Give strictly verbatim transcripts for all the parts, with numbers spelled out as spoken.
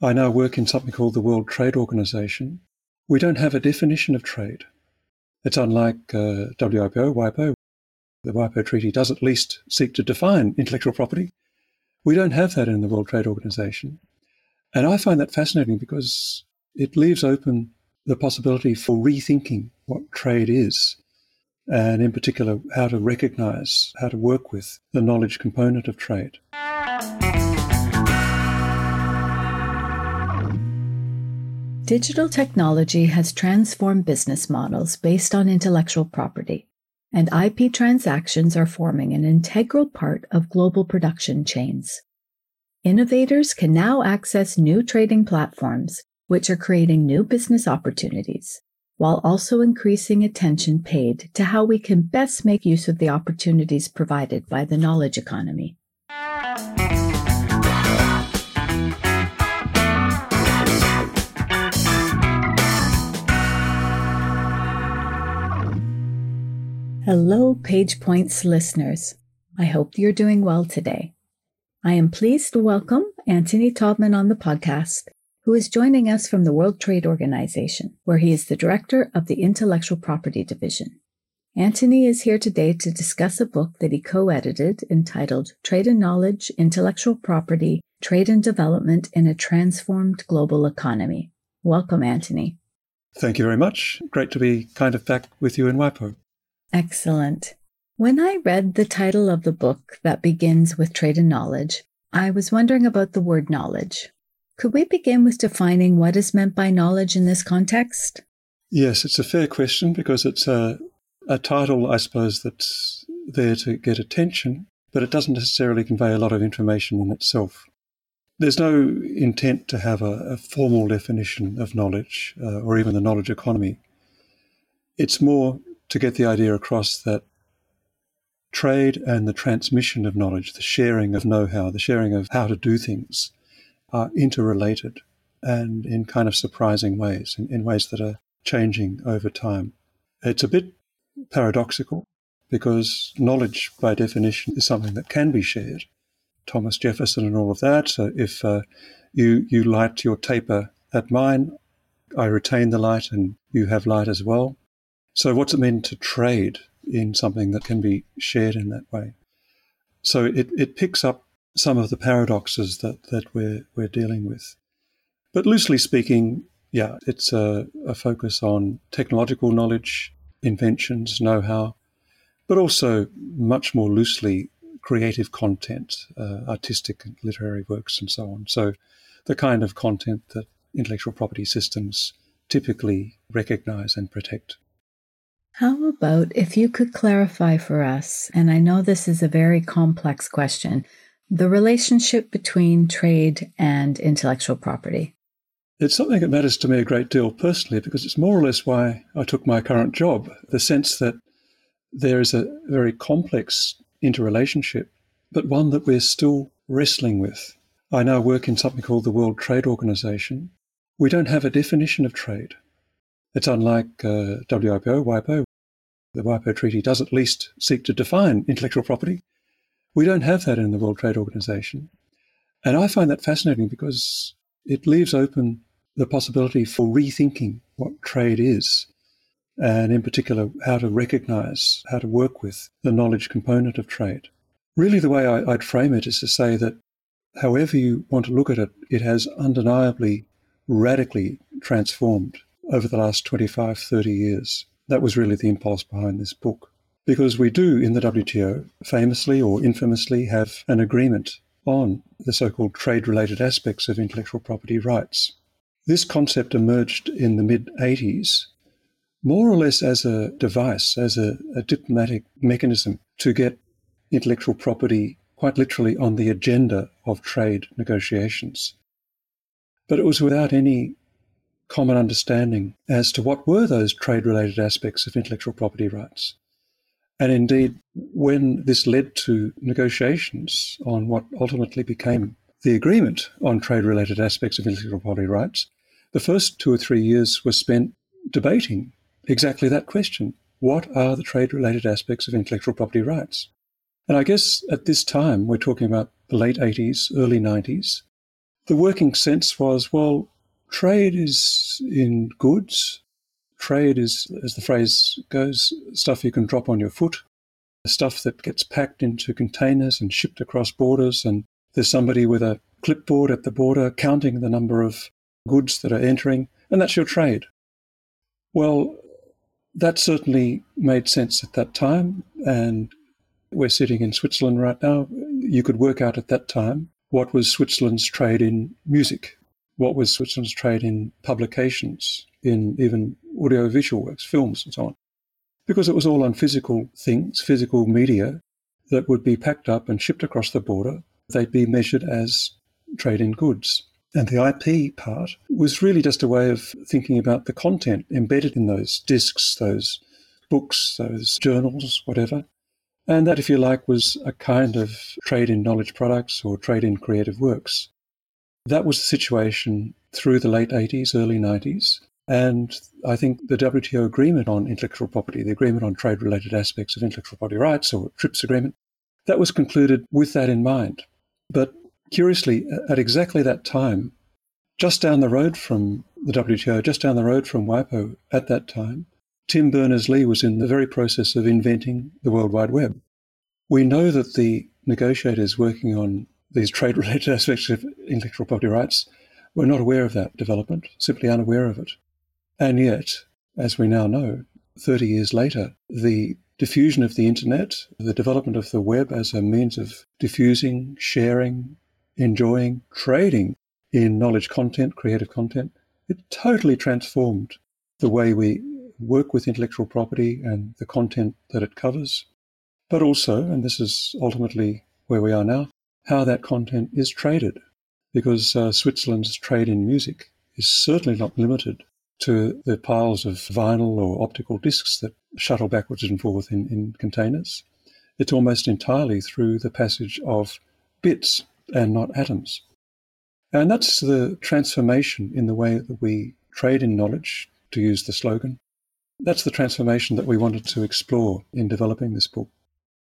I now work in something called the World Trade Organization. We don't have a definition of trade. It's unlike uh, W I P O, WIPO. The WIPO Treaty does at least seek to define intellectual property. We don't have that in the World Trade Organization. And I find that fascinating because it leaves open the possibility for rethinking what trade is, and in particular, how to recognize, how to work with the knowledge component of trade. Digital technology has transformed business models based on intellectual property, and I P transactions are forming an integral part of global production chains. Innovators can now access new trading platforms, which are creating new business opportunities, while also increasing attention paid to how we can best make use of the opportunities provided by the knowledge economy. Hello, PagePoints listeners. I hope you're doing well today. I am pleased to welcome Antony Taubman on the podcast, who is joining us from the World Trade Organization, where he is the director of the Intellectual Property Division. Antony is here today to discuss a book that he co-edited entitled Trade and Knowledge, Intellectual Property, Trade and Development in a Transformed Global Economy. Welcome, Antony. Thank you very much. Great to be kind of back with you in WIPO. Excellent. When I read the title of the book that begins with Trade and Knowledge, I was wondering about the word knowledge. Could we begin with defining what is meant by knowledge in this context? Yes, it's a fair question because it's a, a title, I suppose, that's there to get attention, but it doesn't necessarily convey a lot of information in itself. There's no intent to have a, a formal definition of knowledge uh, or even the knowledge economy. It's more to get the idea across that trade and the transmission of knowledge, the sharing of know-how, the sharing of how to do things are interrelated and in kind of surprising ways, in, in ways that are changing over time. It's a bit paradoxical because knowledge by definition is something that can be shared. Thomas Jefferson and all of that. So if uh, you, you light your taper at mine, I retain the light and you have light as well. So what's it mean to trade in something that can be shared in that way? So it, it picks up some of the paradoxes that, that we're we're dealing with. But loosely speaking, yeah, it's a, a focus on technological knowledge, inventions, know-how, but also much more loosely creative content, uh, artistic and literary works and so on. So the kind of content that intellectual property systems typically recognize and protect. How about if you could clarify for us, and I know this is a very complex question, the relationship between trade and intellectual property? It's something that matters to me a great deal personally because it's more or less why I took my current job, the sense that there is a very complex interrelationship, but one that we're still wrestling with. I now work in something called the World Trade Organization. We don't have a definition of trade. It's unlike uh, W I P O, WIPO. The WIPO Treaty does at least seek to define intellectual property. We don't have that in the World Trade Organization. And I find that fascinating because it leaves open the possibility for rethinking what trade is, and in particular, how to recognize, how to work with the knowledge component of trade. Really, the way I, I'd frame it is to say that however you want to look at it, it has undeniably, radically transformed over the last twenty-five, thirty years. That was really the impulse behind this book. Because we do, in the W T O, famously or infamously have an agreement on the so-called trade-related aspects of intellectual property rights. This concept emerged in the mid-eighties, more or less as a device, as a, a diplomatic mechanism to get intellectual property quite literally on the agenda of trade negotiations. But it was without any common understanding as to what were those trade-related aspects of intellectual property rights. And indeed, when this led to negotiations on what ultimately became the agreement on trade-related aspects of intellectual property rights, the first two or three years were spent debating exactly that question. What are the trade-related aspects of intellectual property rights? And I guess at this time, we're talking about the late eighties, early nineties, The working sense was, well, trade is in goods. Trade is, as the phrase goes, stuff you can drop on your foot, stuff that gets packed into containers and shipped across borders, and there's somebody with a clipboard at the border counting the number of goods that are entering, and that's your trade. Well, that certainly made sense at that time, and we're sitting in Switzerland right now. You could work out at that time what was Switzerland's trade in music, what was Switzerland's trade in publications, in even audiovisual works, films and so on, because it was all on physical things, physical media that would be packed up and shipped across the border. They'd be measured as trade in goods. And the I P part was really just a way of thinking about the content embedded in those discs, those books, those journals, whatever. And that, if you like, was a kind of trade in knowledge products or trade in creative works. That was the situation through the late eighties, early nineties. And I think the W T O agreement on intellectual property, the agreement on trade-related aspects of intellectual property rights, or TRIPS agreement, that was concluded with that in mind. But curiously, at exactly that time, just down the road from the W T O, just down the road from WIPO at that time, Tim Berners-Lee was in the very process of inventing the World Wide Web. We know that the negotiators working on these trade-related aspects of intellectual property rights were not aware of that development, simply unaware of it. And yet, as we now know, thirty years later, the diffusion of the internet, the development of the web as a means of diffusing, sharing, enjoying, trading in knowledge content, creative content, it totally transformed the way we work with intellectual property and the content that it covers, but also, and this is ultimately where we are now, how that content is traded, because uh, Switzerland's trade in music is certainly not limited to the piles of vinyl or optical discs that shuttle backwards and forth in, in containers. It's almost entirely through the passage of bits and not atoms. And that's the transformation in the way that we trade in knowledge, to use the slogan. That's the transformation that we wanted to explore in developing this book.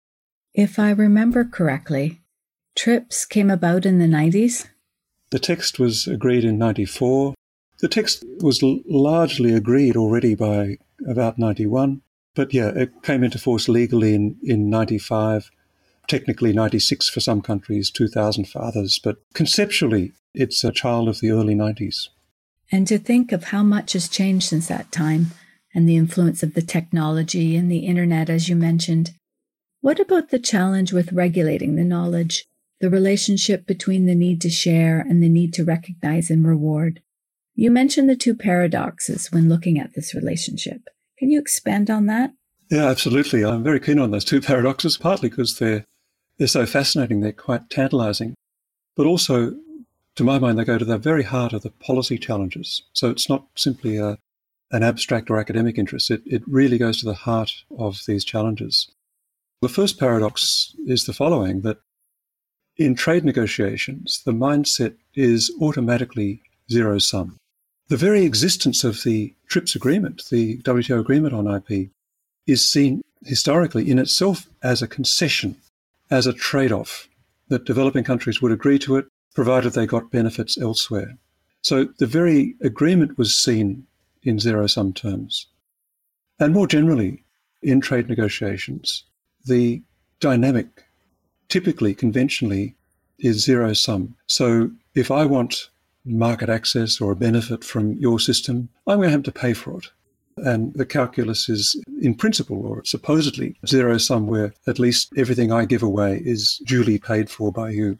If I remember correctly, TRIPS came about in the nineties? The text was agreed in ninety-four. The text was l- largely agreed already by about ninety-one. But yeah, it came into force legally in, in ninety-five, technically ninety-six for some countries, two thousand for others. But conceptually, it's a child of the early nineties. And to think of how much has changed since that time, and the influence of the technology and the internet, as you mentioned. What about the challenge with regulating the knowledge, the relationship between the need to share and the need to recognize and reward? You mentioned the two paradoxes when looking at this relationship. Can you expand on that? Yeah, absolutely. I'm very keen on those two paradoxes, partly because they're, they're so fascinating, they're quite tantalizing, but also, to my mind, they go to the very heart of the policy challenges. So it's not simply a, an abstract or academic interest. It, it really goes to the heart of these challenges. The first paradox is the following, that in trade negotiations, the mindset is automatically zero-sum. The very existence of the TRIPS agreement, the W T O agreement on I P, is seen historically in itself as a concession, as a trade-off, that developing countries would agree to it, provided they got benefits elsewhere. So the very agreement was seen in zero-sum terms. And more generally, in trade negotiations, the dynamic, typically, conventionally, is zero-sum. So if I want market access or a benefit from your system, I'm going to have to pay for it. And the calculus is, in principle, or supposedly, zero-sum, where at least everything I give away is duly paid for by you.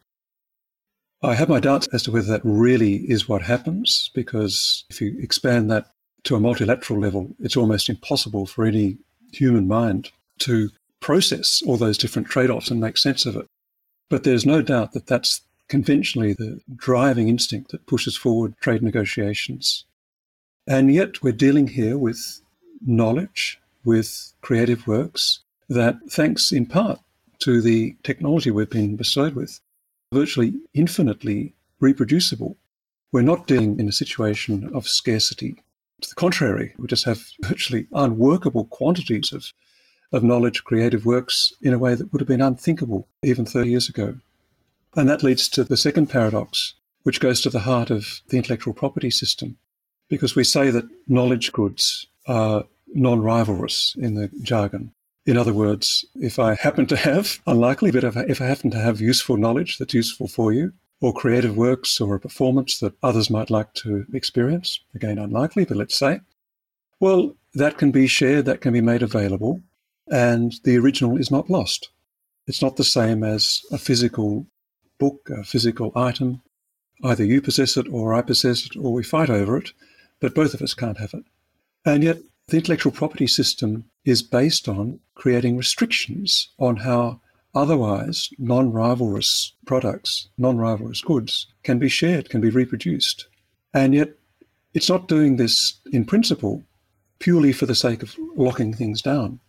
I have my doubts as to whether that really is what happens, because if you expand that to a multilateral level, it's almost impossible for any human mind to process all those different trade-offs and make sense of it. But there's no doubt that that's conventionally the driving instinct that pushes forward trade negotiations. And yet we're dealing here with knowledge, with creative works that, thanks in part to the technology we've been bestowed with, virtually infinitely reproducible. We're not dealing in a situation of scarcity. To the contrary, we just have virtually unworkable quantities of, of knowledge, creative works in a way that would have been unthinkable even thirty years ago. And that leads to the second paradox, which goes to the heart of the intellectual property system, because we say that knowledge goods are non-rivalrous in the jargon. In other words, if I happen to have, unlikely, but if I, if I happen to have useful knowledge that's useful for you, or creative works or a performance that others might like to experience, again, unlikely, but let's say, well, that can be shared, that can be made available, and the original is not lost. It's not the same as a physical book, a physical item. Either you possess it or I possess it or we fight over it, but both of us can't have it. And yet the intellectual property system is based on creating restrictions on how otherwise non-rivalrous products, non-rivalrous goods can be shared, can be reproduced. And yet it's not doing this in principle purely for the sake of locking things down.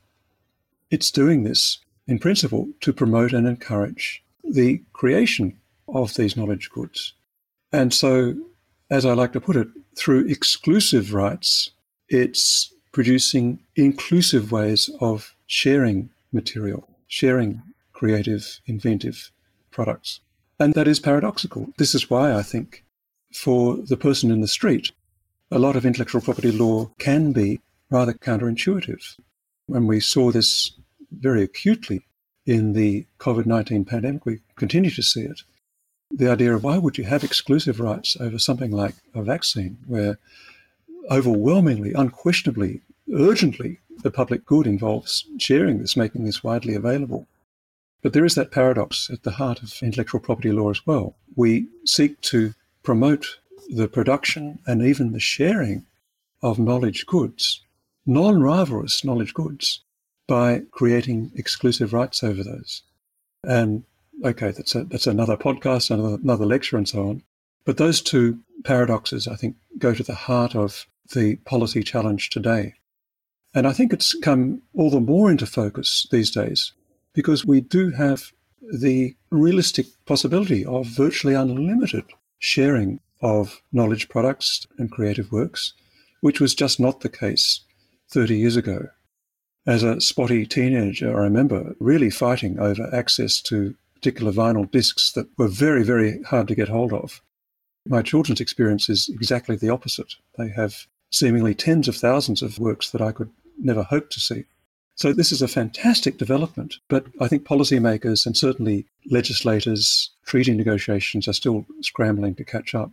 It's doing this in principle to promote and encourage the creation of these knowledge goods. And so, as I like to put it, through exclusive rights, it's producing inclusive ways of sharing material, sharing creative, inventive products. And that is paradoxical. This is why I think for the person in the street, a lot of intellectual property law can be rather counterintuitive. When we saw this very acutely in the COVID nineteen pandemic, we continue to see it. The idea of why would you have exclusive rights over something like a vaccine, where overwhelmingly, unquestionably, urgently, the public good involves sharing this, making this widely available. But there is that paradox at the heart of intellectual property law as well. We seek to promote the production and even the sharing of knowledge goods, non-rivalrous knowledge goods, by creating exclusive rights over those. And okay, that's a, that's another podcast, another, another lecture and so on. But those two paradoxes, I think, go to the heart of the policy challenge today. And I think it's come all the more into focus these days because we do have the realistic possibility of virtually unlimited sharing of knowledge products and creative works, which was just not the case thirty years ago. As a spotty teenager, I remember really fighting over access to particular vinyl discs that were very, very hard to get hold of. My children's experience is exactly the opposite. They have seemingly tens of thousands of works that I could never hope to see. So this is a fantastic development, but I think policymakers and certainly legislators, treaty negotiations are still scrambling to catch up.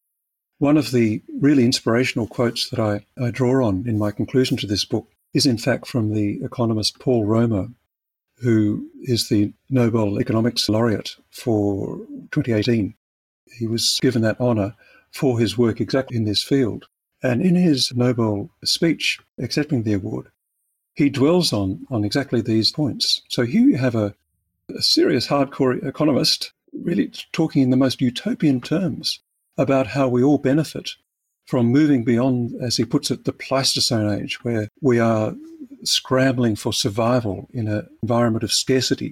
One of the really inspirational quotes that I, I draw on in my conclusion to this book is in fact from the economist Paul Romer, who is the Nobel Economics Laureate for twenty eighteen. He was given that honour for his work exactly in this field. And in his Nobel speech accepting the award, he dwells on, on exactly these points. So here you have a, a serious hardcore economist really talking in the most utopian terms about how we all benefit from moving beyond, as he puts it, the Pleistocene age, where we are scrambling for survival in an environment of scarcity.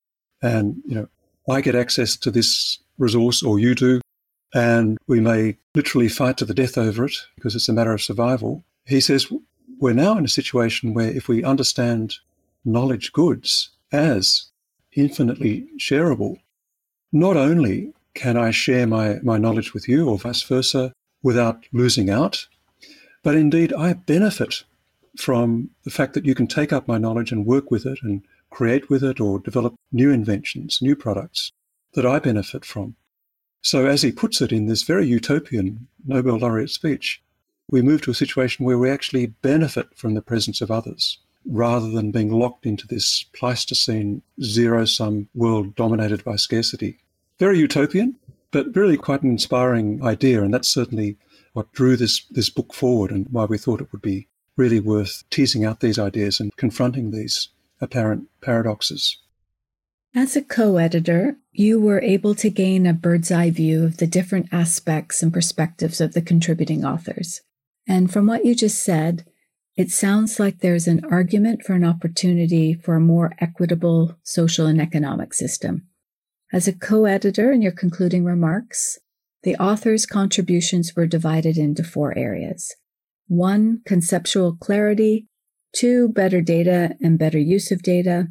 And, you know, I get access to this resource or you do, and we may literally fight to the death over it because it's a matter of survival. He says we're now in a situation where if we understand knowledge goods as infinitely shareable, not only can I share my, my knowledge with you or vice versa without losing out, but indeed I benefit from the fact that you can take up my knowledge and work with it and create with it or develop new inventions, new products that I benefit from. So as he puts it in this very utopian Nobel laureate speech, we move to a situation where we actually benefit from the presence of others rather than being locked into this Pleistocene zero-sum world dominated by scarcity. Very utopian, but really quite an inspiring idea, and that's certainly what drew this, this book forward and why we thought it would be really worth teasing out these ideas and confronting these apparent paradoxes. As a co-editor, you were able to gain a bird's eye view of the different aspects and perspectives of the contributing authors. And from what you just said, it sounds like there's an argument for an opportunity for a more equitable social and economic system. As a co-editor, in your concluding remarks, the authors' contributions were divided into four areas. One, conceptual clarity. Two, better data and better use of data.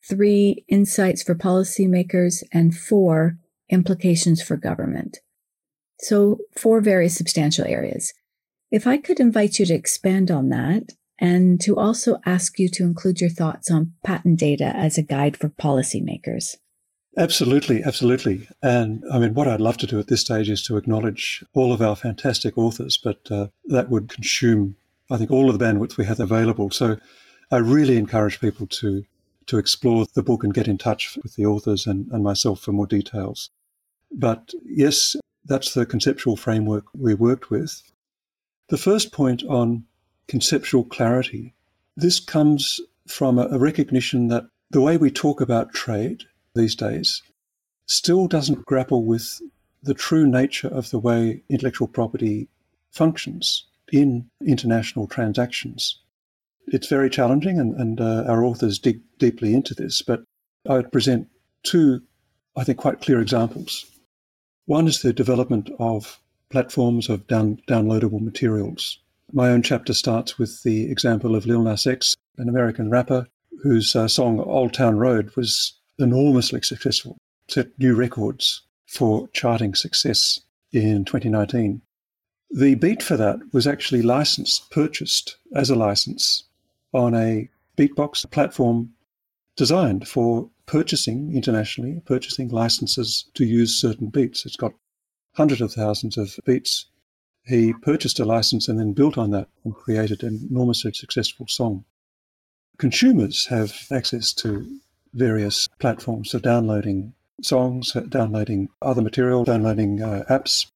Three, insights for policymakers. And four, implications for government. So four very substantial areas. If I could invite you to expand on that and to also ask you to include your thoughts on patent data as a guide for policymakers. Absolutely, absolutely. And I mean, what I'd love to do at this stage is to acknowledge all of our fantastic authors, but uh, that would consume, I think, all of the bandwidth we have available. So I really encourage people to to explore the book and get in touch with the authors and, and myself for more details. But yes, that's the conceptual framework we worked with. The first point on conceptual clarity, this comes from a, a recognition that the way we talk about trade these days still doesn't grapple with the true nature of the way intellectual property functions in international transactions. It's very challenging, and, and uh, our authors dig deeply into this, but I would present two, I think, quite clear examples. One is the development of platforms of down, downloadable materials. My own chapter starts with the example of Lil Nas X, an American rapper whose uh, song Old Town Road was enormously successful, set new records for charting success in twenty nineteen. The beat for that was actually licensed, purchased as a license on a beatbox platform designed for purchasing internationally, purchasing licenses to use certain beats. It's got hundreds of thousands of beats. He purchased a license and then built on that and created an enormously successful song. Consumers have access to various platforms for downloading songs, downloading other material, downloading uh, apps.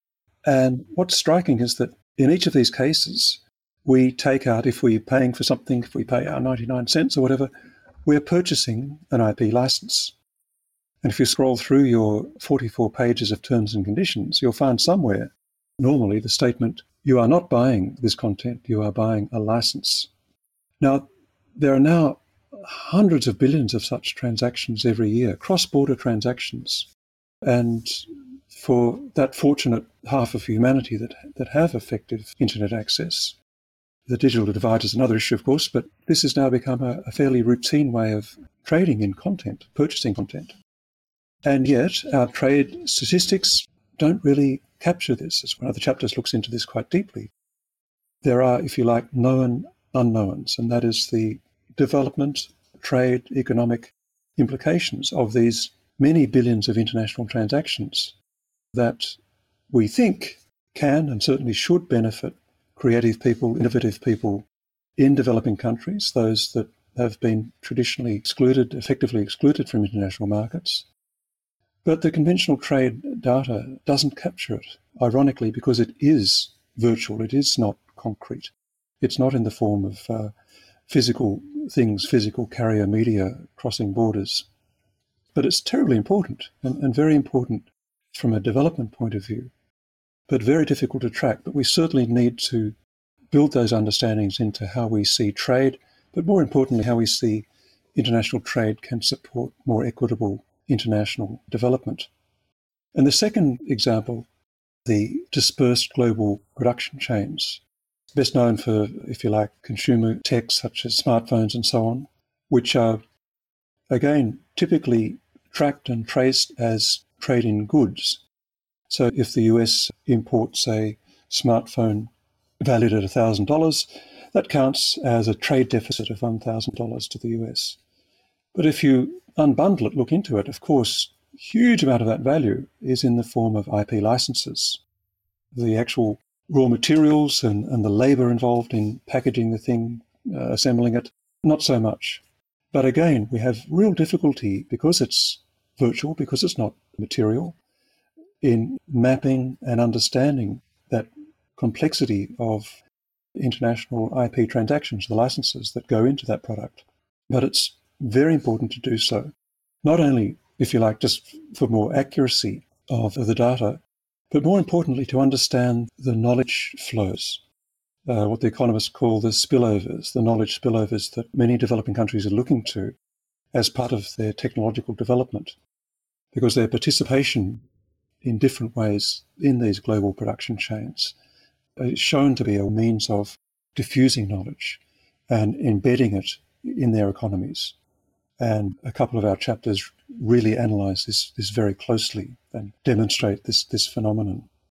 And what's striking is that in each of these cases, we take out, if we're paying for something, if we pay our ninety-nine cents or whatever, we're purchasing an I P license. And if you scroll through your forty-four pages of terms and conditions, you'll find somewhere, normally, the statement, you are not buying this content, you are buying a license. Now, there are now hundreds of billions of such transactions every year, cross-border transactions. And for that fortunate half of humanity that, that have effective internet access, the digital divide is another issue, of course, but this has now become a, a fairly routine way of trading in content, purchasing content. And yet our trade statistics don't really capture this. As one of the chapters looks into this quite deeply. There are, if you like, known unknowns, and that is the development, trade, economic implications of these many billions of international transactions that we think can and certainly should benefit creative people, innovative people in developing countries, those that have been traditionally excluded, effectively excluded from international markets. But the conventional trade data doesn't capture it, ironically, because it is virtual, it is not concrete. It's not in the form of uh, physical things, physical carrier media crossing borders. But it's terribly important and, and very important from a development point of view, but very difficult to track. But we certainly need to build those understandings into how we see trade, but more importantly, how we see international trade can support more equitable international development. And the second example, the dispersed global production chains, best known for, if you like, consumer tech such as smartphones and so on, which are, again, typically tracked and traced as trade in goods. So if the U S imports a smartphone valued at one thousand dollars, that counts as a trade deficit of one thousand dollars to the U S. But if you unbundle it, look into it, of course, a huge amount of that value is in the form of I P licenses. The actual raw materials and, and the labour involved in packaging the thing, uh, assembling it, not so much. But again, we have real difficulty because it's virtual, because it's not material, in mapping and understanding that complexity of international I P transactions, the licenses that go into that product. But it's very important to do so, not only, if you like, just for more accuracy of the data, but more importantly, to understand the knowledge flows, uh, what the economists call the spillovers, the knowledge spillovers that many developing countries are looking to as part of their technological development, because their participation in different ways in these global production chains is shown to be a means of diffusing knowledge and embedding it in their economies. And a couple of our chapters really analyse this, this very closely and demonstrate this, this phenomenon.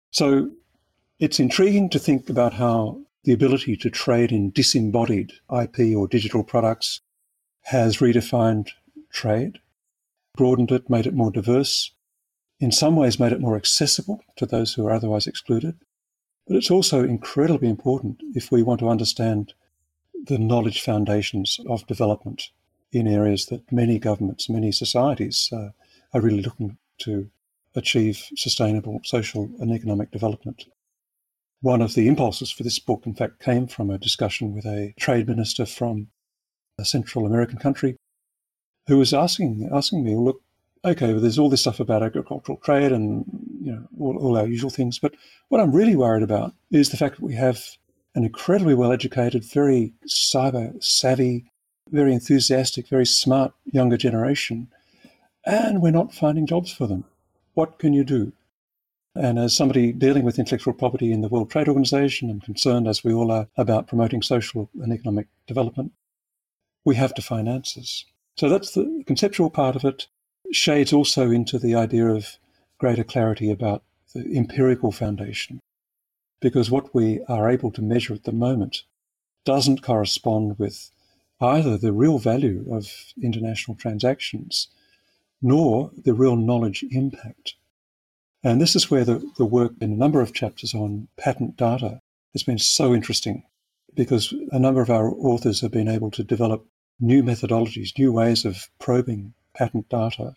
So it's intriguing to think about how the ability to trade in disembodied I P or digital products has redefined trade, broadened it, made it more diverse, in some ways made it more accessible to those who are otherwise excluded. But it's also incredibly important if we want to understand the knowledge foundations of development in areas that many governments, many societies uh, are really looking to achieve sustainable social and economic development. One of the impulses for this book, in fact, came from a discussion with a trade minister from a Central American country who was asking asking me, well, look, okay, well, there's all this stuff about agricultural trade and you know all, all our usual things, but what I'm really worried about is the fact that we have an incredibly well-educated, very cyber-savvy, very enthusiastic, very smart younger generation, and we're not finding jobs for them. What can you do? And as somebody dealing with intellectual property in the World Trade Organization and concerned, as we all are, about promoting social and economic development, we have to find answers. So that's the conceptual part of it. Shades also into the idea of greater clarity about the empirical foundation, because what we are able to measure at the moment doesn't correspond with either the real value of international transactions nor the real knowledge impact. And this is where the, the work in a number of chapters on patent data has been so interesting, because a number of our authors have been able to develop new methodologies, new ways of probing patent data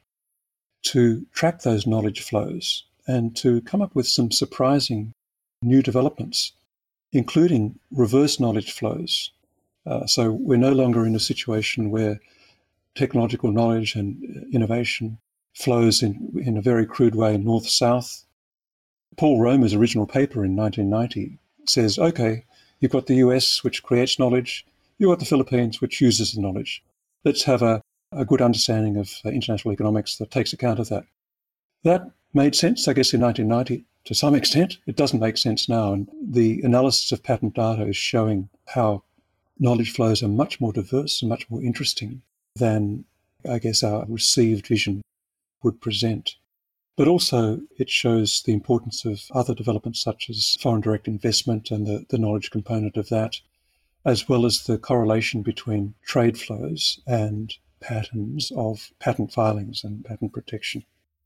to track those knowledge flows and to come up with some surprising new developments, including reverse knowledge flows. Uh, so we're no longer in a situation where technological knowledge and innovation flows in, in a very crude way north-south. Paul Romer's original paper in nineteen ninety says, okay, you've got the U S, which creates knowledge, you've got the Philippines, which uses the knowledge. Let's have a, a good understanding of uh, international economics that takes account of that. That made sense, I guess, in nineteen ninety to some extent. It doesn't make sense now. And the analysis of patent data is showing how knowledge flows are much more diverse and much more interesting than, I guess, our received vision would present. But also it shows the importance of other developments such as foreign direct investment and the, the knowledge component of that, as well as the correlation between trade flows and patterns of patent filings and patent protection.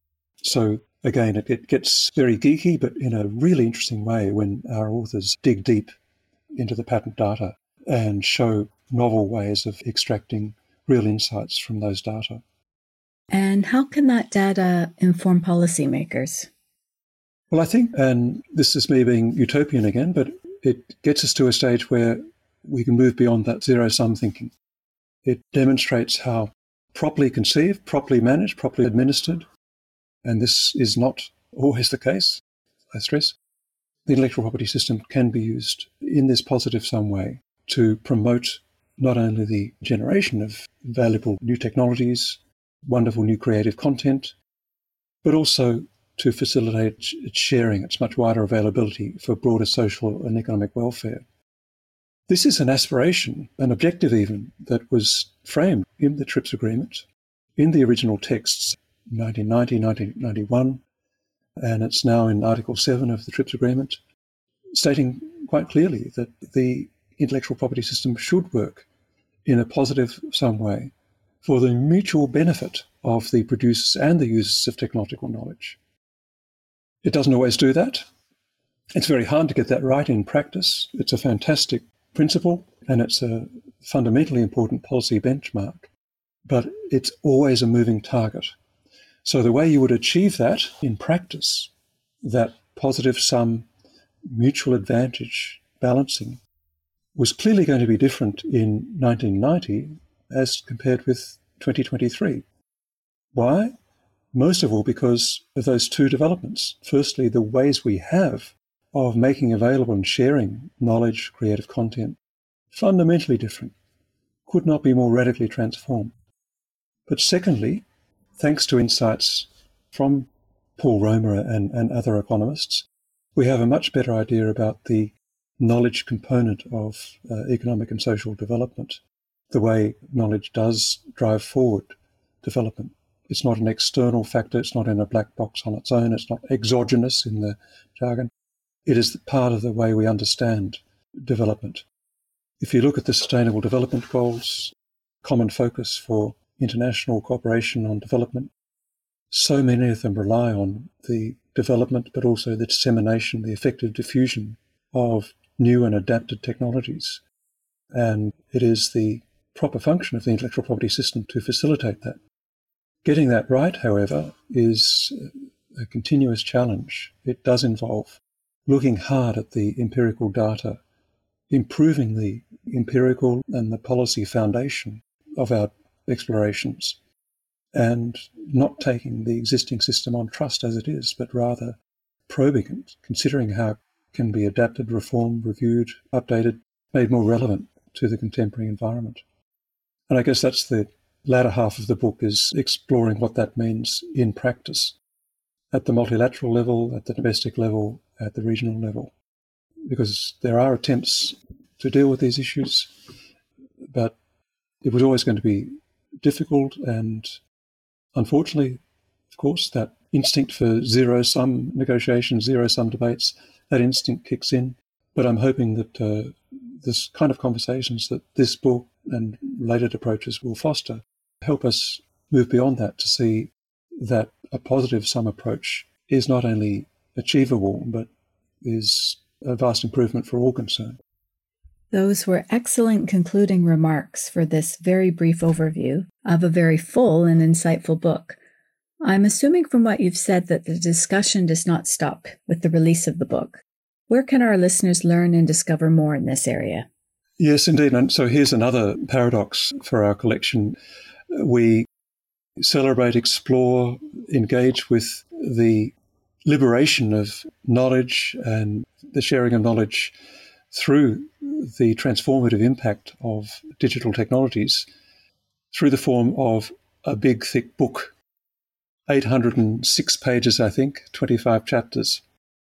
So again, it, it gets very geeky, but in a really interesting way when our authors dig deep into the patent data and show novel ways of extracting real insights from those data. And how can that data inform policymakers? Well, I think, and this is me being utopian again, but it gets us to a stage where we can move beyond that zero-sum thinking. It demonstrates how properly conceived, properly managed, properly administered, and this is not always the case, I stress, the intellectual property system can be used in this positive sum way to promote not only the generation of valuable new technologies, wonderful new creative content, but also to facilitate its sharing, its much wider availability for broader social and economic welfare. This is an aspiration, an objective even, that was framed in the TRIPS agreement, in the original texts, nineteen ninety, nineteen ninety-one, and it's now in Article seven of the TRIPS agreement, stating quite clearly that the intellectual property system should work in a positive sum way for the mutual benefit of the producers and the users of technological knowledge. It doesn't always do that. It's very hard to get that right in practice. It's a fantastic principle and it's a fundamentally important policy benchmark, but it's always a moving target. So the way you would achieve that in practice, that positive sum, mutual advantage balancing, was clearly going to be different in nineteen ninety as compared with twenty twenty-three. Why? Most of all because of those two developments. Firstly, the ways we have of making available and sharing knowledge, creative content, fundamentally different, could not be more radically transformed. But secondly, thanks to insights from Paul Romer and, and other economists, we have a much better idea about the knowledge component of uh, economic and social development, the way knowledge does drive forward development. It's not an external factor, it's not in a black box on its own, it's not exogenous in the jargon. it is part of the way we understand development. If you look at the Sustainable Development Goals, common focus for international cooperation on development, so many of them rely on the development, but also the dissemination, the effective diffusion of new and adapted technologies. And it is the proper function of the intellectual property system to facilitate that. Getting that right, however, is a continuous challenge. It does involve looking hard at the empirical data, improving the empirical and the policy foundation of our explorations, and not taking the existing system on trust as it is, but rather probing it, considering how it can be adapted, reformed, reviewed, updated, made more relevant to the contemporary environment. And I guess that's the latter half of the book, is exploring what that means in practice at the multilateral level, at the domestic level, at the regional level. Because there are attempts to deal with these issues, but it was always going to be difficult, and unfortunately, of course, that instinct for zero-sum negotiations, zero-sum debates, that instinct kicks in. But I'm hoping that uh, this kind of conversations that this book and related approaches will foster help us move beyond that, to see that a positive sum approach is not only achievable, but is a vast improvement for all concerned. Those were excellent concluding remarks for this very brief overview of a very full and insightful book. I'm assuming from what you've said that the discussion does not stop with the release of the book. Where can our listeners learn and discover more in this area? Yes, indeed. And so here's another paradox for our collection. We celebrate, explore, engage with the liberation of knowledge and the sharing of knowledge through the transformative impact of digital technologies through the form of a big, thick book, eight hundred six pages, I think, twenty-five chapters.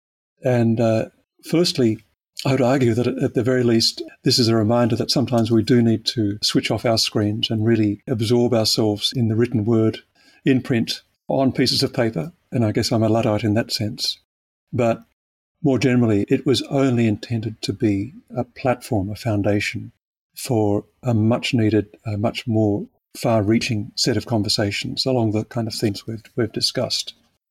And uh, firstly, I would argue that at the very least, this is a reminder that sometimes we do need to switch off our screens and really absorb ourselves in the written word, in print, on pieces of paper. And I guess I'm a Luddite in that sense. But more generally, it was only intended to be a platform, a foundation for a much needed, a much more far-reaching set of conversations along the kind of themes we've, we've discussed.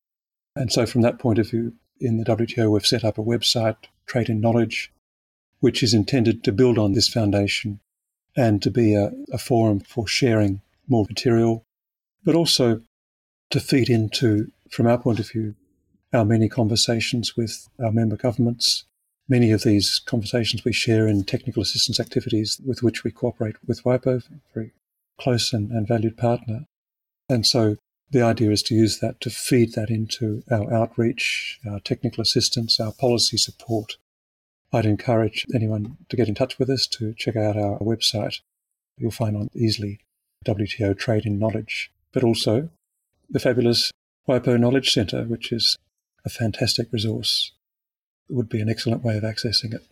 And so from that point of view, in the W T O, we've set up a website, Trade in Knowledge, which is intended to build on this foundation and to be a, a forum for sharing more material, but also to feed into, from our point of view, our many conversations with our member governments. Many of these conversations we share in technical assistance activities with which we cooperate with WIPO, a very close and, and valued partner. And so the idea is to use that to feed that into our outreach, our technical assistance, our policy support. I'd encourage anyone to get in touch with us, to check out our website. You'll find on easily W T O Trade in Knowledge, but also the fabulous WIPO Knowledge Centre, which is a fantastic resource. It would be an excellent way of accessing it.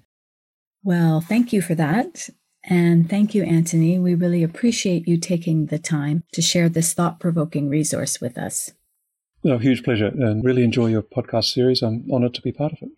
Well, thank you for that. And thank you, Anthony. We really appreciate you taking the time to share this thought-provoking resource with us. Well, huge pleasure, and really enjoy your podcast series. I'm honoured to be part of it.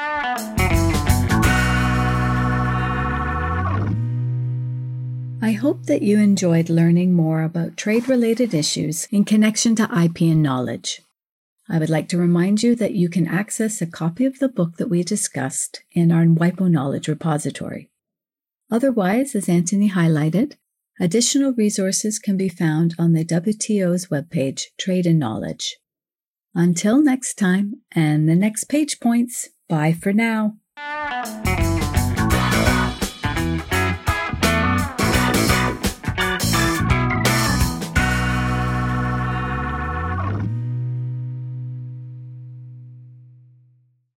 I hope that you enjoyed learning more about trade-related issues in connection to I P and knowledge. I would like to remind you that you can access a copy of the book that we discussed in our WIPO Knowledge repository. Otherwise, as Anthony highlighted, additional resources can be found on the W T O's webpage, Trade in Knowledge. Until next time and the next page points, bye for now.